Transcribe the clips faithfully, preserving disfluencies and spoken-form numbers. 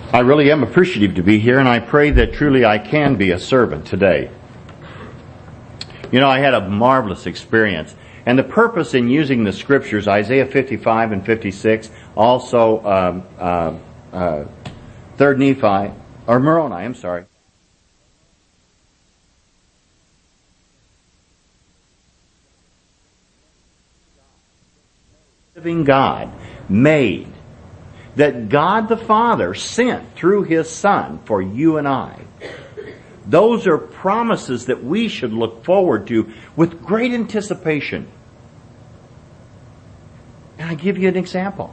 I really am appreciative to be here, and I pray that truly I can be a servant today. You know, I had a marvelous experience, and the purpose in using the scriptures, Isaiah fifty-five and fifty-six, also um, uh, uh, Third Nephi, or Moroni, I'm sorry. Living God made, that God the Father sent through His Son for you and I. Those are promises that we should look forward to with great anticipation. And I give you an example.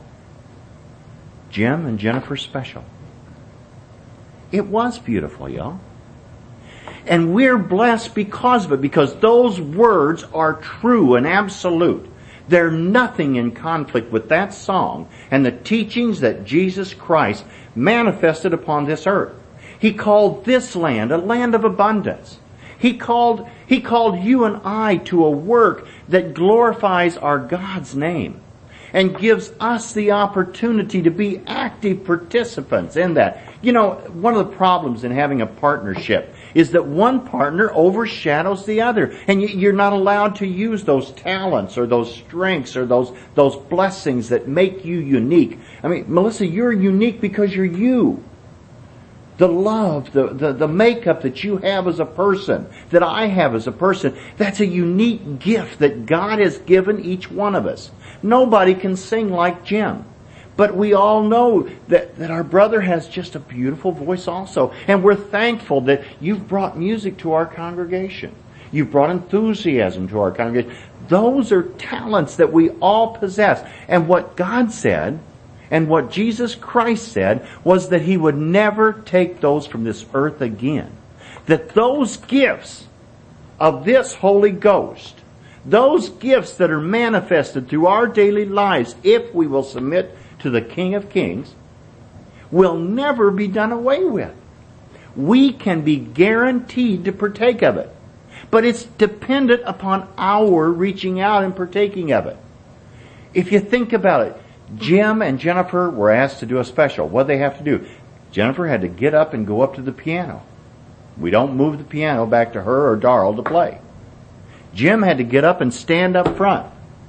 Jim and Jennifer Special. It was beautiful, y'all. And we're blessed because of it, because those words are true and absolute. They're nothing in conflict with that song and the teachings that Jesus Christ manifested upon this earth. He called this land a land of abundance. He called, He called you and I to a work that glorifies our God's name and gives us the opportunity to be active participants in that. You know, one of the problems in having a partnership is that one partner overshadows the other, and you're not allowed to use those talents or those strengths or those those blessings that make you unique. I mean, Melissa, you're unique because you're you. The love, the, the, the makeup that you have as a person, that I have as a person, that's a unique gift that God has given each one of us. Nobody can sing like Jim. But we all know that, that our brother has just a beautiful voice also. And we're thankful that you've brought music to our congregation. You've brought enthusiasm to our congregation. Those are talents that we all possess. And what God said, and what Jesus Christ said, was that He would never take those from this earth again. That those gifts of this Holy Ghost, those gifts that are manifested through our daily lives, if we will submit to the King of Kings, will never be done away with. We can be guaranteed to partake of it. But it's dependent upon our reaching out and partaking of it. If you think about it, Jim and Jennifer were asked to do a special. What did they have to do? Jennifer had to get up and go up to the piano. We don't move the piano back to her or Darrell to play. Jim had to get up and stand up front.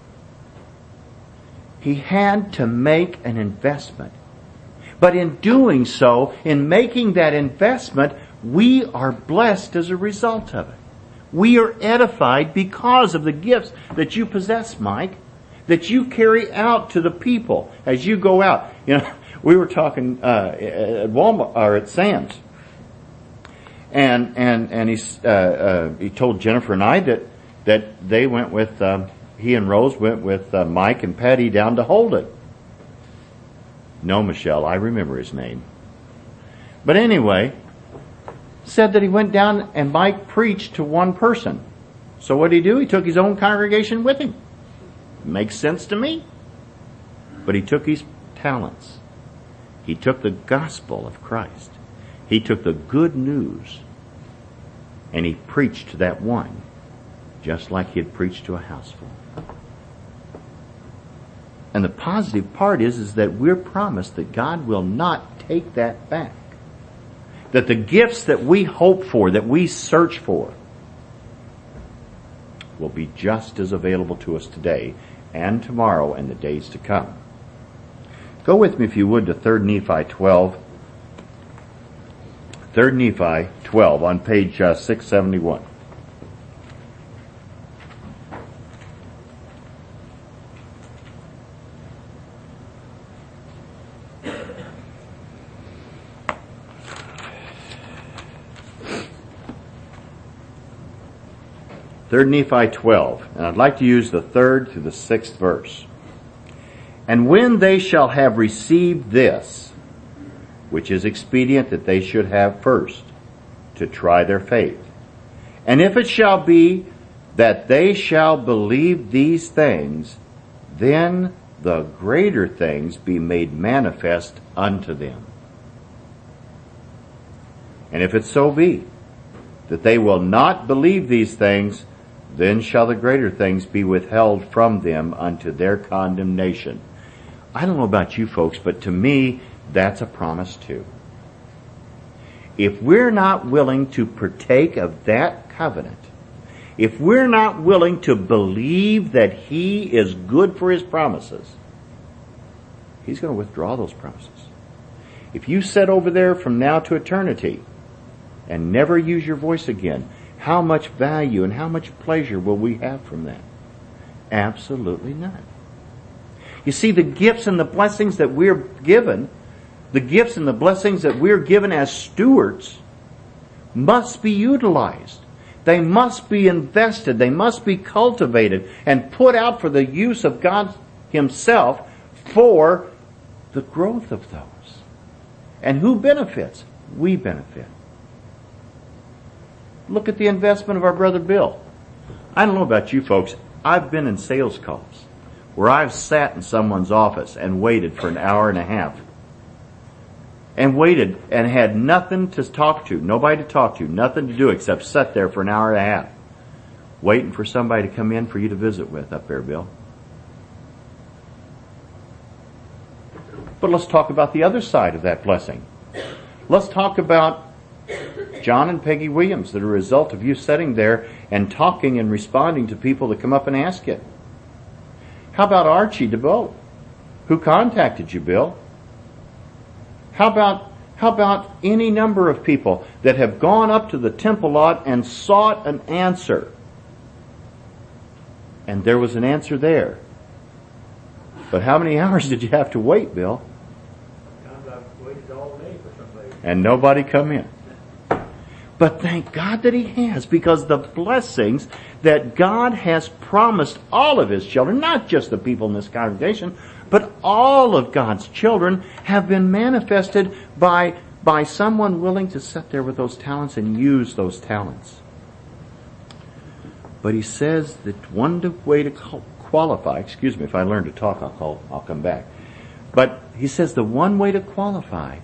He had to make an investment. But in doing so, in making that investment, we are blessed as a result of it. We are edified because of the gifts that you possess, Mike, that you carry out to the people as you go out. You know, we were talking uh, at Walmart or at Sam's, and and and he uh, uh, he told Jennifer and I that that they went with. Um, He and Rose went with uh, Mike and Patty down to Holden. No, Michelle, I remember his name. But anyway, said that he went down and Mike preached to one person. So what did he do? He took his own congregation with him. Makes sense to me. But he took his talents. He took the gospel of Christ. He took the good news and he preached to that one, just like he had preached to a house full. And the positive part is, is that we're promised that God will not take that back. That the gifts that we hope for, that we search for, will be just as available to us today and tomorrow and the days to come. Go with me, if you would, to Third Nephi twelve. Third Nephi twelve on page uh, six seventy-one. Third Nephi twelve, and I'd like to use the third to the sixth verse. And when they shall have received this, which is expedient that they should have first, to try their faith. And if it shall be that they shall believe these things, then the greater things be made manifest unto them. And if it so be that they will not believe these things, then shall the greater things be withheld from them unto their condemnation. I don't know about you folks, but to me, that's a promise too. if we're not willing to partake of that covenant, if we're not willing to believe that He is good for His promises, He's going to withdraw those promises. If you sit over there from now to eternity and never use your voice again, how much value and how much pleasure will we have from that? Absolutely none. You see, the gifts and the blessings that we're given, the gifts and the blessings that we're given as stewards must be utilized. They must be invested. They must be cultivated and put out for the use of God Himself for the growth of those. And who benefits? We benefit. Look at the investment of our brother Bill. I don't know about you folks. I've been in sales calls where I've sat in someone's office and waited for an hour and a half. And waited and had nothing to talk to, nobody to talk to, nothing to do except sit there for an hour and a half, waiting for somebody to come in for you to visit with up there, Bill. But let's talk about the other side of that blessing. Let's talk about John and Peggy Williams, that are a result of you sitting there and talking and responding to people that come up and ask you. How about Archie DeBoe, who contacted you, Bill? How about, how about any number of people that have gone up to the temple lot and sought an answer? And there was an answer there. But how many hours did you have to wait, Bill? I've waited all day for somebody. And nobody come in. But thank God that He has, because the blessings that God has promised all of His children, not just the people in this congregation, but all of God's children, have been manifested by, by someone willing to sit there with those talents and use those talents. But He says that one way to qualify, excuse me, if I learn to talk, I'll, call, I'll come back. But He says the one way to qualify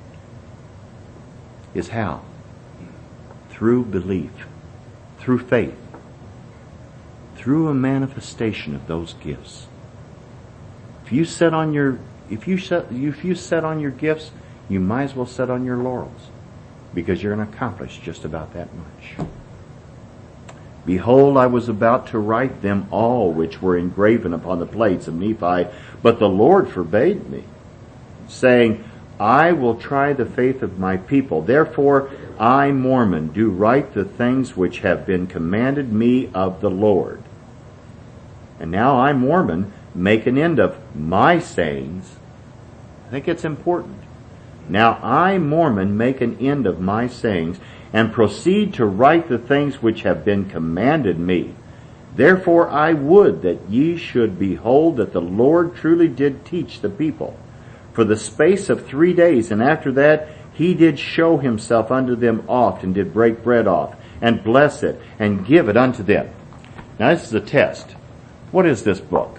is how? Through belief, through faith, through a manifestation of those gifts. If you set on your, if you set, if you set on your gifts, you might as well set on your laurels, because you're going to accomplish just about that much. Behold, I was about to write them all which were engraven upon the plates of Nephi, but the Lord forbade me, saying, I will try the faith of my people. Therefore, I, Mormon, do write the things which have been commanded me of the Lord. And now I, Mormon, make an end of my sayings. I think it's important. Now I, Mormon, make an end of my sayings, and proceed to write the things which have been commanded me. Therefore I would that ye should behold that the Lord truly did teach the people for the space of three days, and after that He did show Himself unto them oft, and did break bread off, and bless it, and give it unto them. Now this is a test. What is this book?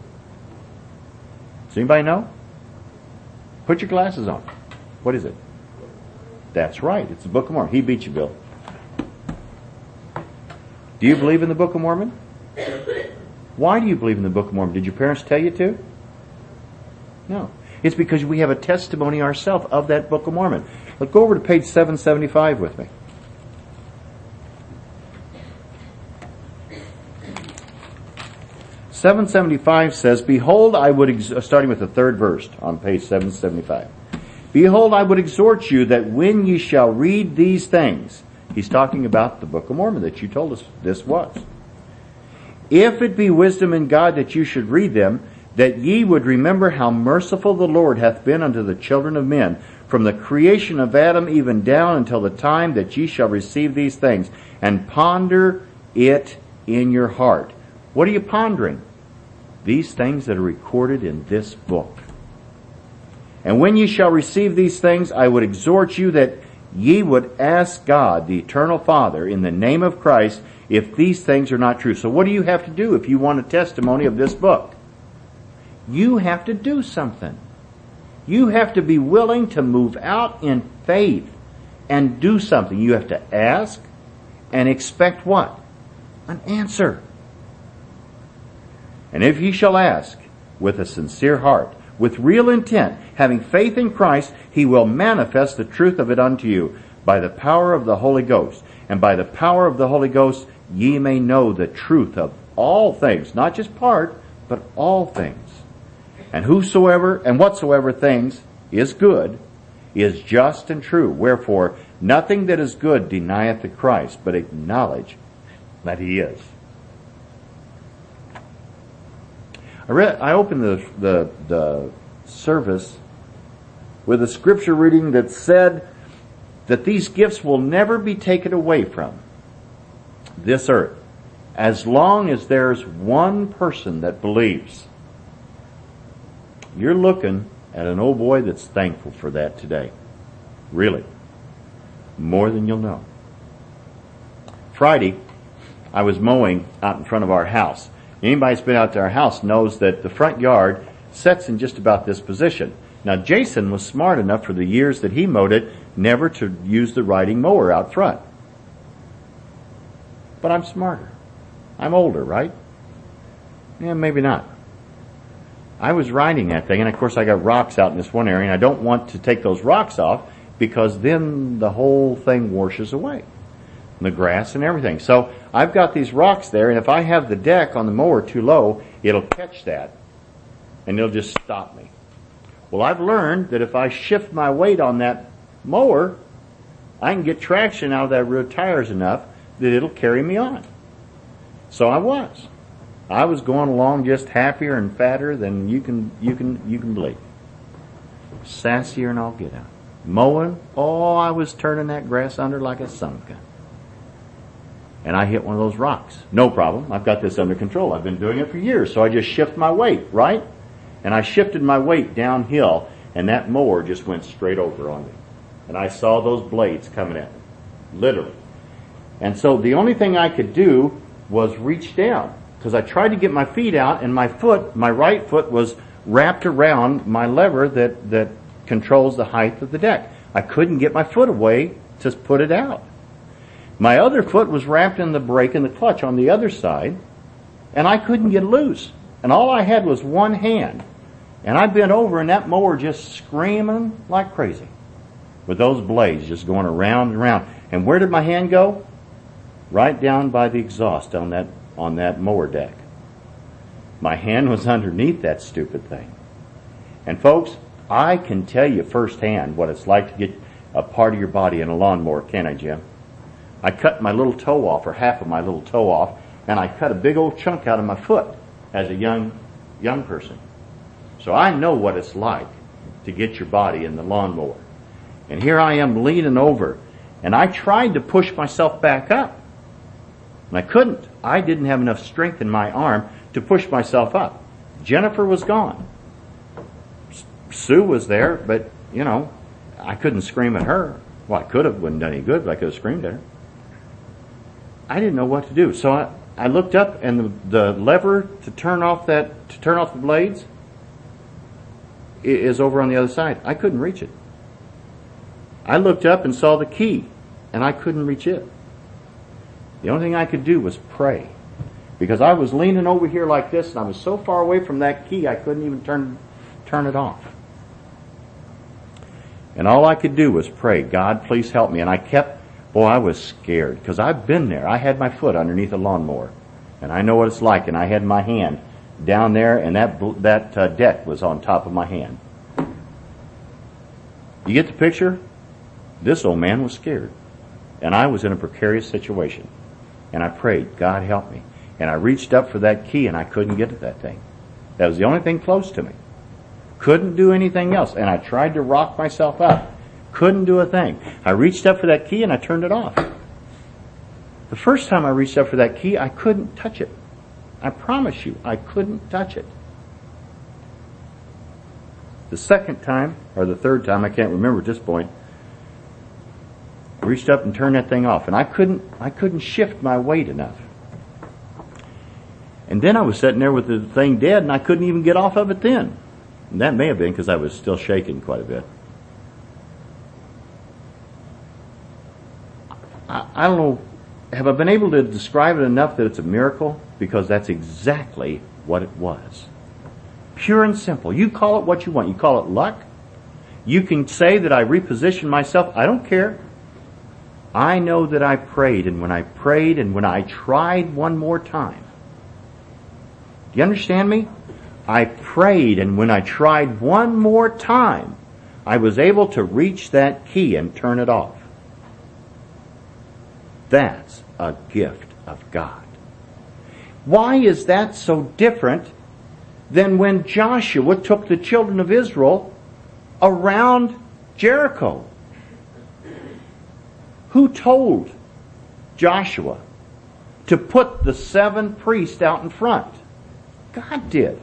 Does anybody know? Put your glasses on. What is it? That's right. It's the Book of Mormon. He beat you, Bill. Do you believe in the Book of Mormon? Why do you believe in the Book of Mormon? Did your parents tell you to? No. It's because we have a testimony ourselves of that Book of Mormon. Let's go over to page seven seventy-five with me. seven seventy-five says, Behold, I would, ex- starting with the third verse on page seven seventy-five. Behold, I would exhort you that when ye shall read these things, he's talking about the Book of Mormon that you told us this was. If it be wisdom in God that you should read them, that ye would remember how merciful the Lord hath been unto the children of men, from the creation of Adam even down until the time that ye shall receive these things, and ponder it in your heart. What are you pondering? These things that are recorded in this book. And when ye shall receive these things, I would exhort you that ye would ask God, the eternal Father, in the name of Christ, if these things are not true. So what do you have to do if you want a testimony of this book? You have to do something. You have to be willing to move out in faith and do something. You have to ask and expect what? An answer. And if ye shall ask with a sincere heart, with real intent, having faith in Christ, He will manifest the truth of it unto you. by the power of the Holy Ghost. And by the power of the Holy Ghost, ye may know the truth of all things, not just part, but all things. And whosoever and whatsoever things is good, is just and true. Wherefore, nothing that is good denieth the Christ, but acknowledge that he is. I read, I opened the, the, the service with a scripture reading that said that these gifts will never be taken away from this earth as long as there's one person that believes. You're looking at an old boy that's thankful for that today. Really. More than you'll know. Friday, I was mowing out in front of our house. Anybody that's been out to our house knows that the front yard sets in just about this position. Now, Jason was smart enough for the years that he mowed it never to use the riding mower out front. But I'm smarter. I'm older, right? Yeah, maybe not. I was riding that thing, and of course I got rocks out in this one area, and I don't want to take those rocks off because then the whole thing washes away. The grass and everything. So I've got these rocks there, and if I have the deck on the mower too low, it'll catch that, and it'll just stop me. Well, I've learned that if I shift my weight on that mower, I can get traction out of that rear tires enough that it'll carry me on. So I was. I was going along just happier and fatter than you can, you can, you can believe. Sassier and all get out. Mowing, oh, I was turning that grass under like a son gun. And I hit one of those rocks. No problem. I've got this under control. I've been doing it for years. So I just shift my weight, right? And I shifted my weight downhill, and that mower just went straight over on me. And I saw those blades coming at me. Literally. And so the only thing I could do was reach down. Because I tried to get my feet out, and my foot, my right foot, was wrapped around my lever that, that controls the height of the deck. I couldn't get my foot away to put it out. My other foot was wrapped in the brake and the clutch on the other side, and I couldn't get loose. And all I had was one hand. And I bent over, and that mower just screaming like crazy, with those blades just going around and around. And where did my hand go? Right down by the exhaust on that on that mower deck. My hand was underneath that stupid thing. And folks, I can tell you firsthand what it's like to get a part of your body in a lawnmower, can't I, Jim? I cut my little toe off, or half of my little toe off, and I cut a big old chunk out of my foot as a young, young person. So I know what it's like to get your body in the lawnmower. And here I am leaning over, and I tried to push myself back up. And I couldn't. I didn't have enough strength in my arm to push myself up. Jennifer was gone. Sue was there, but, you know, I couldn't scream at her. Well, I could have. Wouldn't done any good, but I could have screamed at her. I didn't know what to do. So I, I looked up, and the, the lever to turn off that, to turn off the blades is over on the other side. I couldn't reach it. I looked up and saw the key, and I couldn't reach it. The only thing I could do was pray, because I was leaning over here like this, and I was so far away from that key I couldn't even turn turn it off. And all I could do was pray, God, please help me. And I kept, boy, I was scared, because I've been there. I had my foot underneath a lawnmower, and I know what it's like. And I had my hand down there, and that that uh, deck was on top of my hand. You get the picture? This old man was scared, and I was in a precarious situation. And I prayed, God help me. And I reached up for that key, and I couldn't get at that thing. That was the only thing close to me. Couldn't do anything else. And I tried to rock myself up. Couldn't do a thing. I reached up for that key, and I turned it off. The first time I reached up for that key, I couldn't touch it. I promise you, I couldn't touch it. The second time, or the third time, I can't remember at this point, I reached up and turned that thing off, and I couldn't, I couldn't shift my weight enough. And then I was sitting there with the thing dead, and I couldn't even get off of it then. And that may have been because I was still shaking quite a bit. I, I don't know, have I been able to describe it enough that it's a miracle? Because that's exactly what it was. Pure and simple. You call it what you want. You call it luck. You can say that I repositioned myself. I don't care. I know that I prayed, and when I prayed and when I tried one more time. Do you understand me? I prayed, and when I tried one more time, I was able to reach that key and turn it off. That's a gift of God. Why is that so different than when Joshua took the children of Israel around Jericho? Who told Joshua to put the seven priests out in front? God did.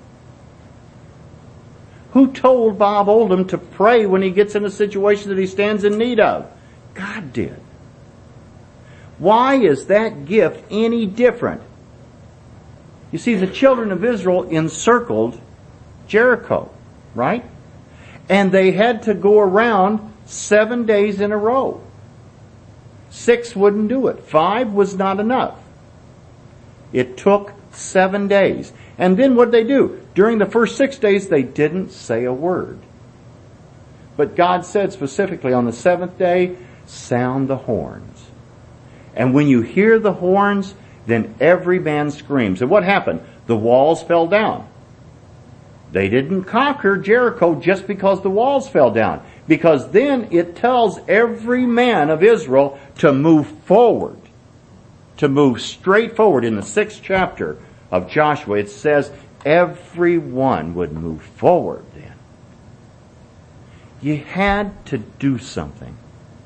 Who told Bob Oldham to pray when he gets in a situation that he stands in need of? God did. Why is that gift any different? You see, the children of Israel encircled Jericho, right? And they had to go around seven days in a row. Six wouldn't do it. Five was not enough. It took seven days. And then what did they do? During the first six days, they didn't say a word. But God said specifically on the seventh day, sound the horns. And when you hear the horns, then every man screams. And what happened? The walls fell down. They didn't conquer Jericho just because the walls fell down. Because then it tells every man of Israel to move forward. To move straight forward. In the sixth chapter of Joshua, it says everyone would move forward then. You had to do something.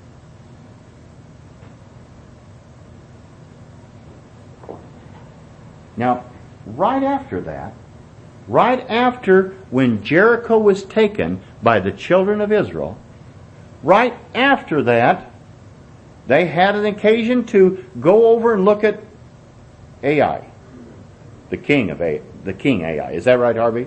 Now, right after that, right after when Jericho was taken by the children of Israel, right after that, they had an occasion to go over and look at Ai, the king of Ai, the king Ai. Is that right, Harvey?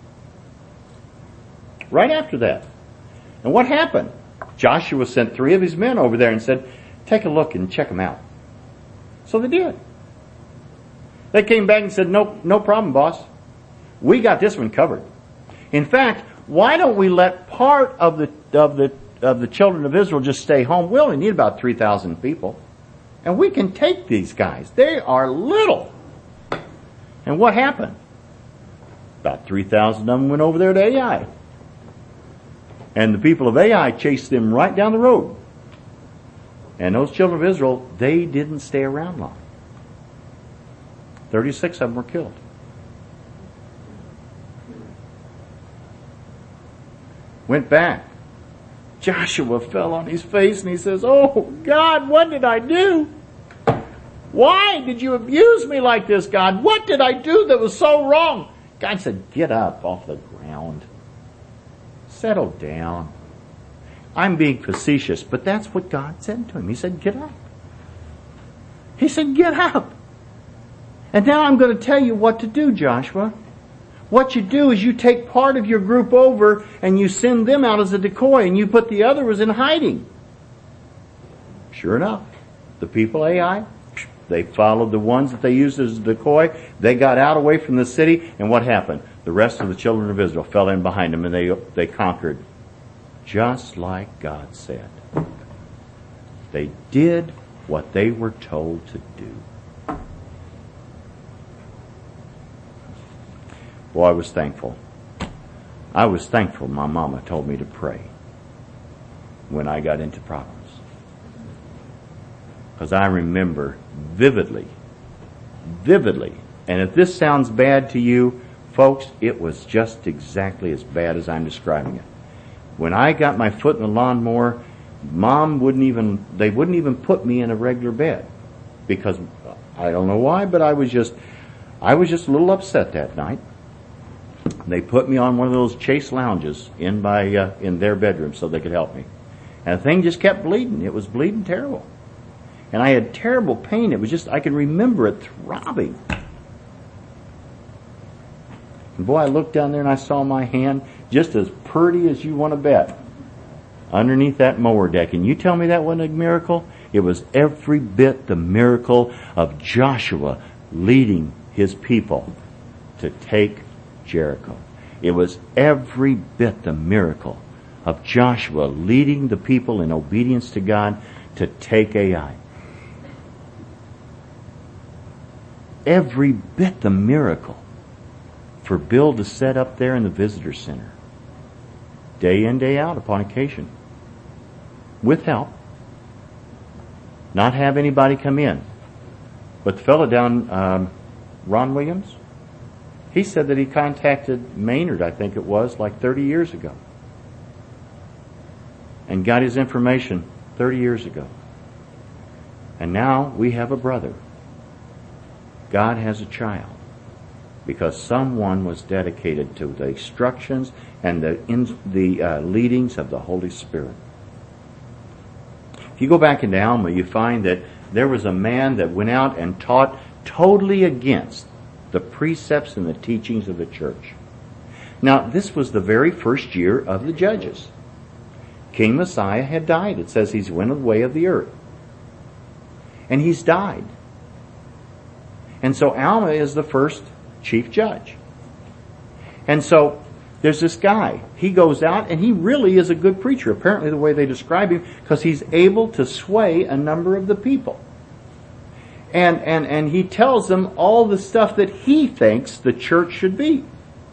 Right after that. And what happened? Joshua sent three of his men over there and said, take a look and check them out. So they did. They came back and said, no, no problem, boss. We got this one covered. In fact, why don't we let part of the, of the, of the children of Israel just stay home? We only need about three thousand people. And we can take these guys. They are little. And what happened? About three thousand of them went over there to Ai. And the people of Ai chased them right down the road. And those children of Israel, they didn't stay around long. thirty-six of them were killed. Went back. Joshua fell on his face and he says, oh God, what did I do? Why did you abuse me like this, God? What did I do that was so wrong? God said, get up off the ground. Settle down. I'm being facetious, but that's what God said to him. He said, get up. He said, get up. And now I'm going to tell you what to do, Joshua. What you do is you take part of your group over and you send them out as a decoy and you put the others in hiding. Sure enough, the people of Ai, they followed the ones that they used as a decoy. They got out away from the city, and what happened? The rest of the children of Israel fell in behind them and they, they conquered. Just like God said. They did what they were told to do. Boy, I was thankful. I was thankful my mama told me to pray when I got into problems. Because I remember vividly, vividly, and if this sounds bad to you, folks, it was just exactly as bad as I'm describing it. When I got my foot in the lawnmower, Mom wouldn't even, they wouldn't even put me in a regular bed. Because, I don't know why, but I was just, I was just a little upset that night. They put me on one of those Chase lounges in my uh, in their bedroom so they could help me. And the thing just kept bleeding. It was bleeding terrible. And I had terrible pain. It was just, I could remember it throbbing. And boy, I looked down there and I saw my hand just as pretty as you want to bet underneath that mower deck. And you tell me that wasn't a miracle? It was every bit the miracle of Joshua leading his people to take Jericho. It was every bit the miracle of Joshua leading the people in obedience to God to take Ai. Every bit the miracle for Bill to set up there in the visitor center, day in, day out upon occasion, with help, not have anybody come in. But the fellow down, um, Ron Williams, he said that he contacted Maynard, I think it was, like thirty years ago, and got his information thirty years ago. And now we have a brother. God has a child, because someone was dedicated to the instructions and the in, the uh, leadings of the Holy Spirit. If you go back into Alma, you find that there was a man that went out and taught totally against the precepts and the teachings of the church. Now, this was the very first year of the Judges. King Messiah had died. It says he's went away of the earth. And he's died. And so Alma is the first chief judge. And so there's this guy. He goes out and he really is a good preacher, apparently the way they describe him, because he's able to sway a number of the people. And, and, and he tells them all the stuff that he thinks the church should be.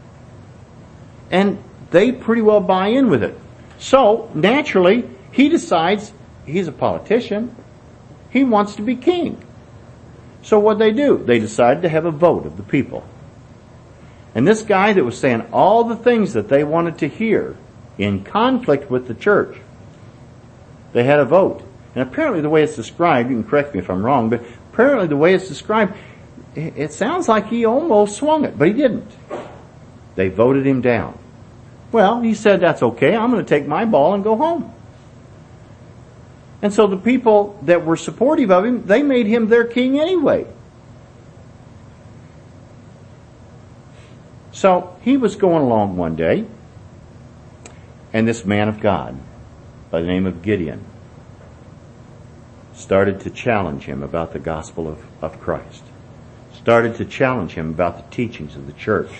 And they pretty well buy in with it. So, naturally, he decides he's a politician. He wants to be king. So what they do? They decide to have a vote of the people. And this guy that was saying all the things that they wanted to hear in conflict with the church, they had a vote. And apparently the way it's described, you can correct me if I'm wrong, but apparently the way it's described, it sounds like he almost swung it, but he didn't. They voted him down. Well, he said, that's okay, I'm going to take my ball and go home. And so the people that were supportive of him, they made him their king anyway. So he was going along one day, and this man of God, by the name of Gideon, started to challenge him about the gospel of, of Christ. Started to challenge him about the teachings of the church.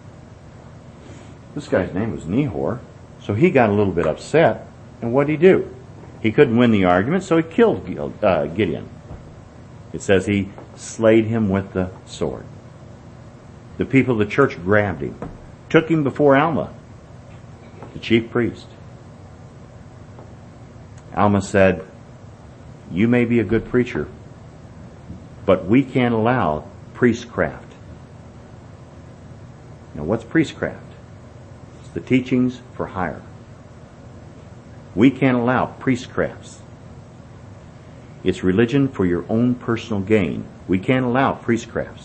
This guy's name was Nehor, so he got a little bit upset, and what did he do? He couldn't win the argument, so he killed uh, Gideon. It says he slayed him with the sword. The people of the church grabbed him, took him before Alma, the chief priest. Alma said, you may be a good preacher, but we can't allow priestcraft. Now, what's priestcraft? It's the teachings for hire. We can't allow priestcrafts. It's religion for your own personal gain. We can't allow priestcrafts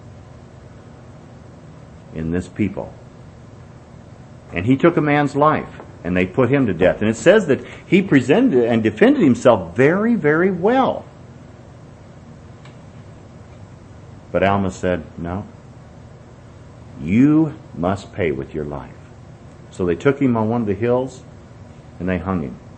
in this people. And he took a man's life, and they put him to death. And it says that he presented and defended himself very, very well. But Alma said, no, you must pay with your life. So they took him on one of the hills, and they hung him.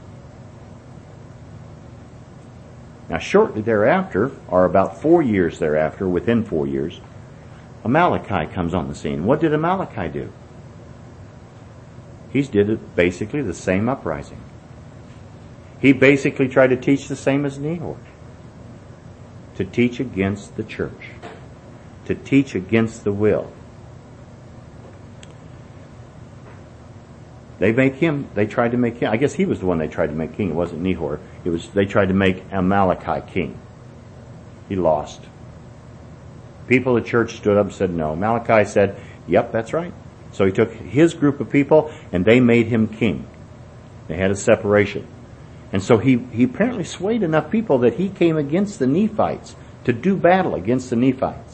Now, shortly thereafter, or about four years thereafter, within four years, Amalekite comes on the scene. What did Amalekite do? He did basically the same uprising. He basically tried to teach the same as Nehor. To teach against the church. To teach against the will. They make him, they tried to make him, I guess he was the one they tried to make king. It wasn't Nehor. It was, they tried to make Amalekite king. He lost. People of the church stood up and said no. Malachi said, yep, that's right. So he took his group of people and they made him king. They had a separation. And so he, he apparently swayed enough people that he came against the Nephites to do battle against the Nephites.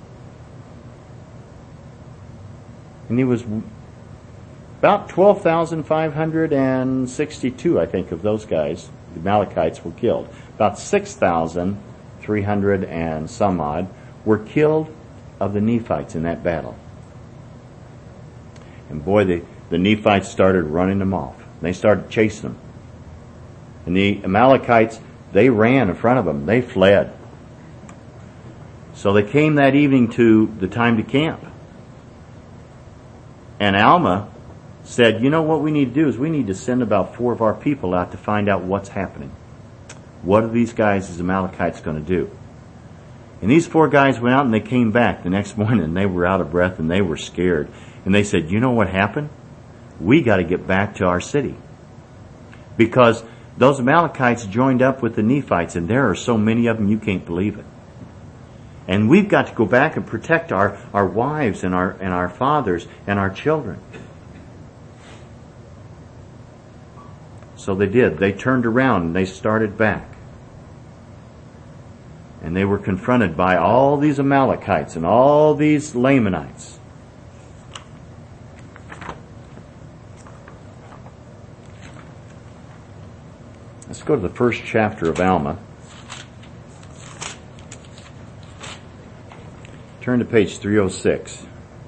And he was about twelve thousand five hundred sixty-two, I think, of those guys, the Amalekites, were killed. About six thousand three hundred and some odd were killed of the Nephites in that battle. And boy, the, the Nephites started running them off. They started chasing them. And the Amalekites, they ran in front of them. They fled. So they came that evening to the time to camp. And Alma said, you know what we need to do is we need to send about four of our people out to find out what's happening. What are these guys, these Amalekites, going to do? And these four guys went out and they came back the next morning and they were out of breath and they were scared. And they said, you know what happened? We got to get back to our city. Because those Amalekites joined up with the Nephites, and there are so many of them you can't believe it. And we've got to go back and protect our, our wives and our and our fathers and our children. So they did. They turned around and they started back. And they were confronted by all these Amalekites and all these Lamanites. Let's go to the first chapter of Alma. Turn to page three oh six.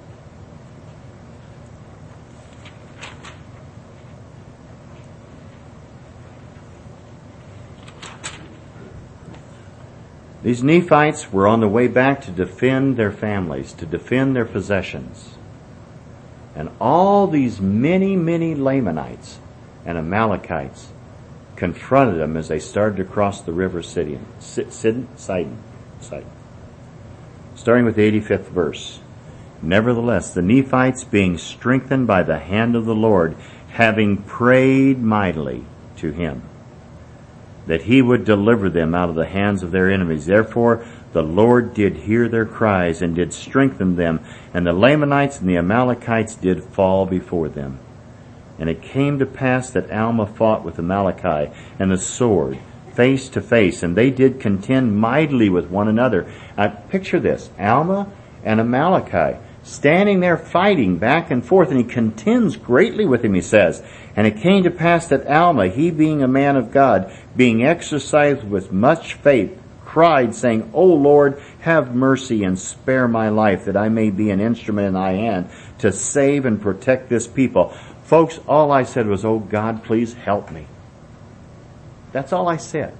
These Nephites were on the way back to defend their families, to defend their possessions. And all these many, many Lamanites and Amalekites confronted them as they started to cross the river Sidon. Sidon? Sidon. Sidon. Starting with the eighty-fifth verse. Nevertheless, the Nephites, being strengthened by the hand of the Lord, having prayed mightily to him, that he would deliver them out of the hands of their enemies. Therefore, the Lord did hear their cries and did strengthen them, and the Lamanites and the Amalekites did fall before them. And it came to pass that Alma fought with Amaleki and the sword, face to face, and they did contend mightily with one another. Now, picture this, Alma and Amaleki standing there fighting back and forth, and he contends greatly with him, he says. And it came to pass that Alma, he being a man of God, being exercised with much faith, cried, saying, O Lord, have mercy and spare my life, that I may be an instrument in thy hand to save and protect this people. Folks, all I said was, oh God, please help me. That's all I said.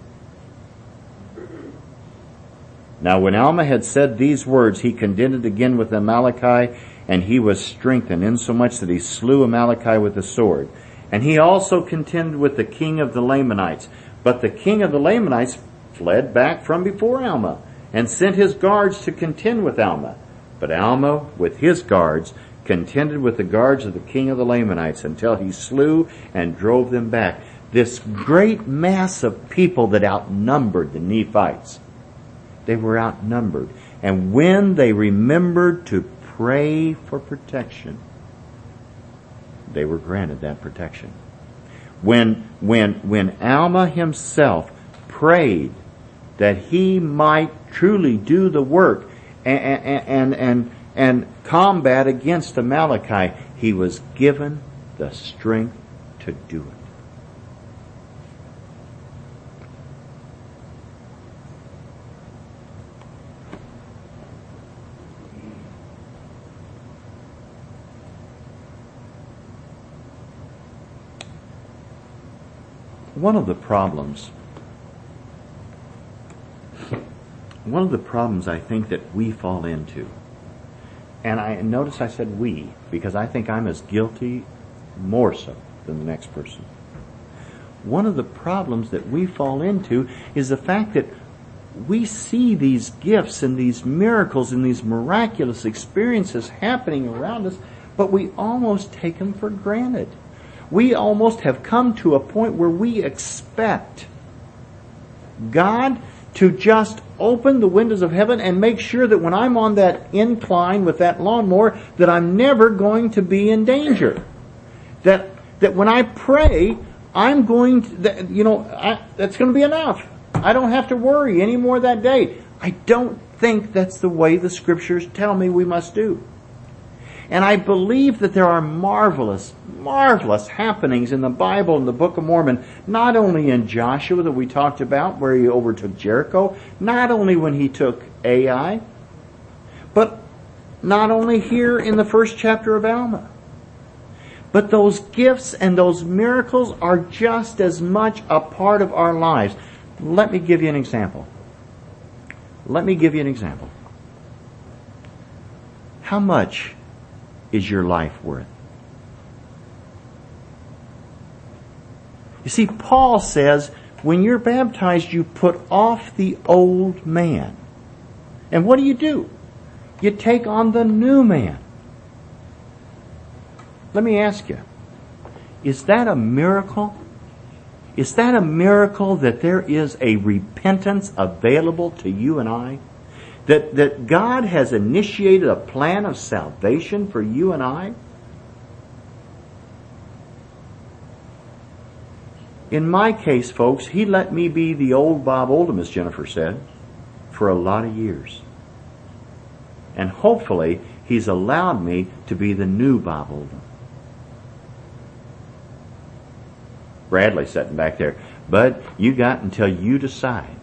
Now when Alma had said these words, he contended again with Amaleki, and he was strengthened, insomuch that he slew Amaleki with the sword. And he also contended with the king of the Lamanites. But the king of the Lamanites fled back from before Alma, and sent his guards to contend with Alma. But Alma, with his guards, contended with the guards of the king of the Lamanites, until he slew and drove them back. This great mass of people that outnumbered the Nephites. They were outnumbered. And when they remembered to pray for protection, they were granted that protection. When, when, when Alma himself prayed that he might truly do the work and, and, and, and, and combat against Amaleki, he was given the strength to do it. One of the problems, one of the problems I think that we fall into, and I notice I said we, because I think I'm as guilty, more so, than the next person. One of the problems that we fall into is the fact that we see these gifts and these miracles and these miraculous experiences happening around us, but we almost take them for granted. We almost have come to a point where we expect God to just open the windows of heaven and make sure that when I'm on that incline with that lawnmower, that I'm never going to be in danger. That that when I pray, I'm going to, that, you know, I, that's going to be enough. I don't have to worry anymore that day. I don't think that's the way the Scriptures tell me we must do. And I believe that there are marvelous, marvelous happenings in the Bible, in the Book of Mormon, not only in Joshua that we talked about, where he overtook Jericho, not only when he took Ai, but not only here in the first chapter of Alma. But those gifts and those miracles are just as much a part of our lives. Let me give you an example. Let me give you an example. How much is your life worth? You see, Paul says when you're baptized, you put off the old man. And what do you do? You take on the new man. Let me ask you, is that a miracle? Is that a miracle that there is a repentance available to you and I? That, that God has initiated a plan of salvation for you and I? In my case, folks, He let me be the old Bob Oldham, as Jennifer said, for a lot of years. And hopefully, He's allowed me to be the new Bob Oldham. Bradley sitting back there. Bud, you got until you decide.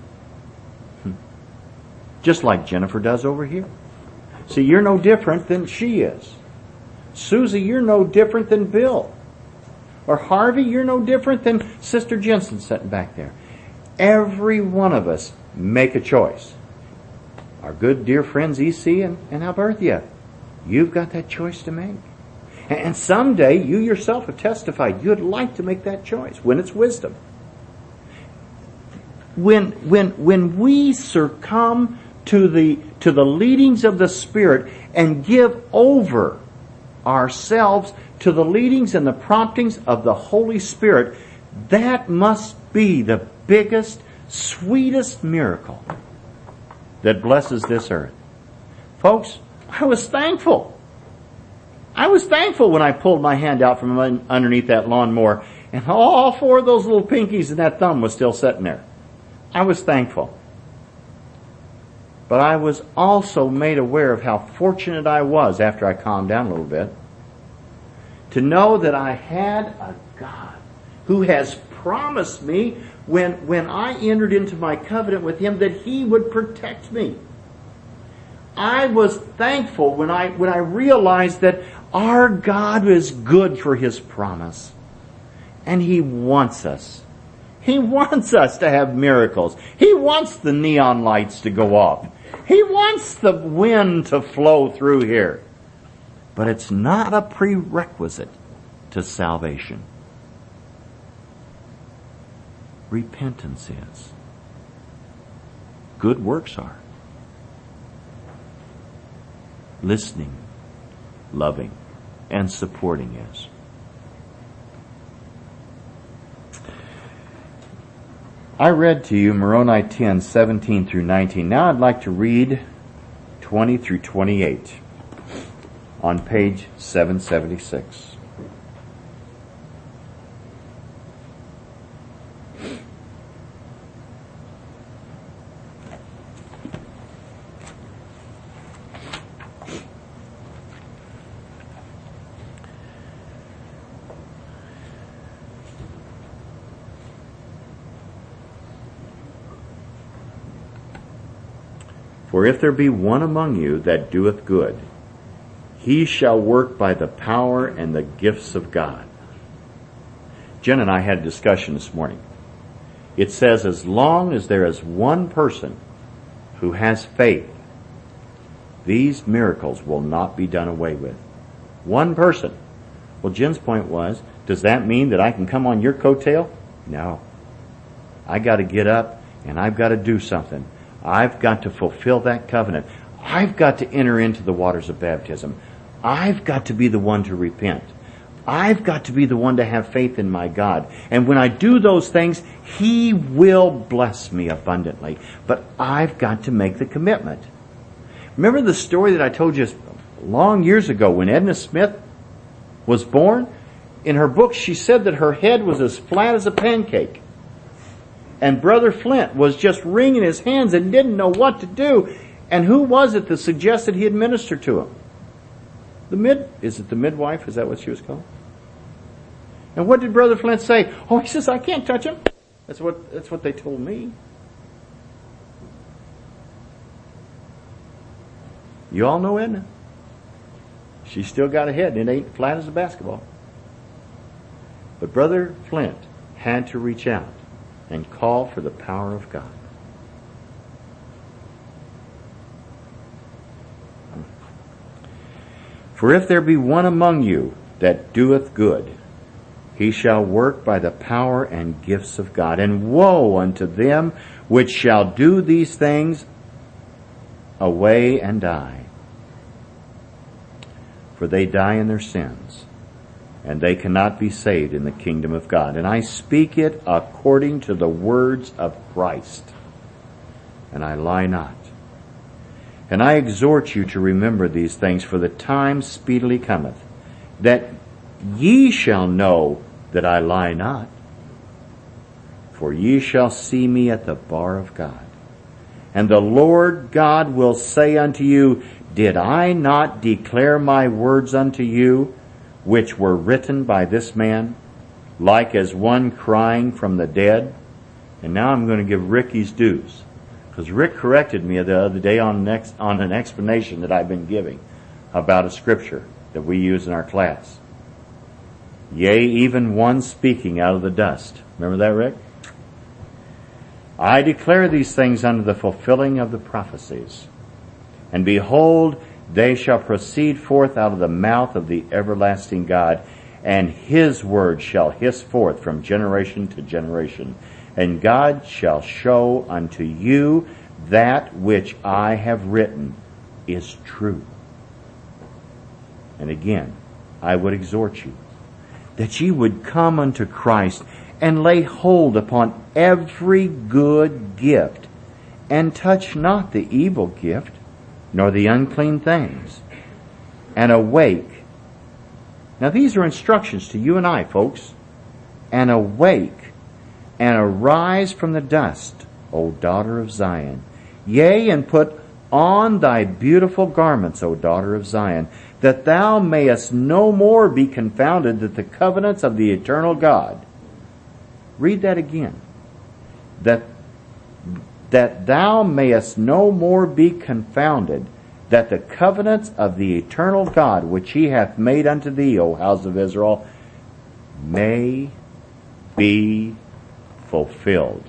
Just like Jennifer does over here. See, you're no different than she is. Susie, you're no different than Bill. Or Harvey, you're no different than Sister Jensen sitting back there. Every one of us make a choice. Our good dear friends E C and, and Alberthia, you've got that choice to make. And someday you yourself have testified you'd like to make that choice when it's wisdom. When when when we succumb to the to the leadings of the Spirit and give over ourselves to the leadings and the promptings of the Holy Spirit, that must be the biggest, sweetest miracle that blesses this earth. Folks, I was thankful. I was thankful when I pulled my hand out from underneath that lawnmower and all four of those little pinkies and that thumb was still sitting there. I was thankful. But I was also made aware of how fortunate I was after I calmed down a little bit to know that I had a God who has promised me when, when I entered into my covenant with Him that He would protect me. I was thankful when I, when I realized that our God is good for His promise. And He wants us. He wants us to have miracles. He wants the neon lights to go off. He wants the wind to flow through here. But it's not a prerequisite to salvation. Repentance is. Good works are. Listening, loving, and supporting is. I read to you Moroni ten, seventeen through nineteen. Now I'd like to read twenty through twenty-eight on page seven seventy-six. For if there be one among you that doeth good, he shall work by the power and the gifts of God. Jen and I had a discussion this morning. It says as long as there is one person who has faith, these miracles will not be done away with. One person. Well, Jen's point was, does that mean that I can come on your coattail? No. I got to get up and I've got to do something. I've got to fulfill that covenant. I've got to enter into the waters of baptism. I've got to be the one to repent. I've got to be the one to have faith in my God. And when I do those things, He will bless me abundantly. But I've got to make the commitment. Remember the story that I told you long years ago when Edna Smith was born? In her book, she said that her head was as flat as a pancake. And Brother Flint was just wringing his hands and didn't know what to do. And who was it that suggested he administer to him? The mid, is it the midwife? Is that what she was called? And what did Brother Flint say? Oh, he says, I can't touch him. That's what, that's what they told me. You all know Edna. She's still got a head and it ain't flat as a basketball. But Brother Flint had to reach out and call for the power of God. For if there be one among you that doeth good, he shall work by the power and gifts of God. And woe unto them which shall do these things away and die. For they die in their sins, and they cannot be saved in the kingdom of God. And I speak it according to the words of Christ, and I lie not. And I exhort you to remember these things, for the time speedily cometh, that ye shall know that I lie not. For ye shall see me at the bar of God. And the Lord God will say unto you, Did I not declare my words unto you, which were written by this man, like as one crying from the dead? And now I'm going to give Rick his dues, because Rick corrected me the other day on, next, on an explanation that I've been giving about a scripture that we use in our class. Yea, even one speaking out of the dust. Remember that, Rick? I declare these things unto the fulfilling of the prophecies. And behold, they shall proceed forth out of the mouth of the everlasting God, and his word shall hiss forth from generation to generation. And God shall show unto you that which I have written is true. And again, I would exhort you that ye would come unto Christ and lay hold upon every good gift, and touch not the evil gift, nor the unclean things, and awake. Now these are instructions to you and I, folks. And awake, and arise from the dust, O daughter of Zion. Yea, and put on thy beautiful garments, O daughter of Zion, that thou mayest no more be confounded, that the covenants of the eternal God. Read that again. That, that thou mayest no more be confounded, that the covenants of the eternal God, which he hath made unto thee, O house of Israel, may be fulfilled.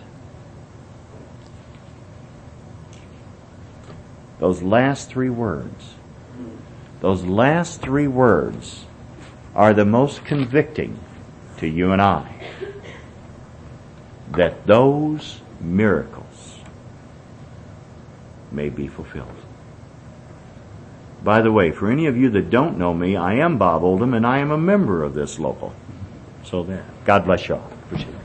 Those last three words, those last three words are the most convicting to you and I. That those miracles may be fulfilled. By the way, for any of you that don't know me, I am Bob Oldham, and I am a member of this local. So there. God bless you all. Appreciate it.